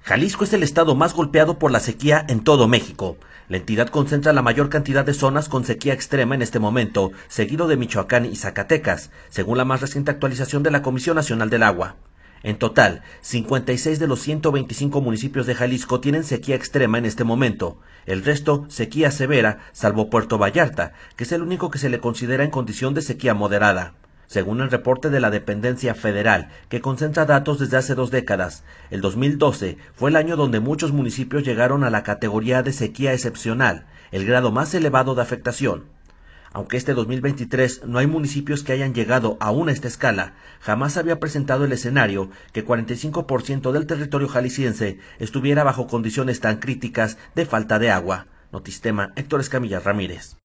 Jalisco es el estado más golpeado por la sequía en todo México. La entidad concentra la mayor cantidad de zonas con sequía extrema en este momento, seguido de Michoacán y Zacatecas, según la más reciente actualización de la Comisión Nacional del Agua. En total, 56 de los 125 municipios de Jalisco tienen sequía extrema en este momento. El resto, sequía severa, salvo Puerto Vallarta, que es el único que se le considera en condición de sequía moderada. Según el reporte de la dependencia federal, que concentra datos desde hace 2 décadas, el 2012 fue el año donde muchos municipios llegaron a la categoría de sequía excepcional, el grado más elevado de afectación. Aunque este 2023 no hay municipios que hayan llegado aún a esta escala, jamás había presentado el escenario que 45% del territorio jalisciense estuviera bajo condiciones tan críticas de falta de agua. Notistema, Héctor Escamilla Ramírez.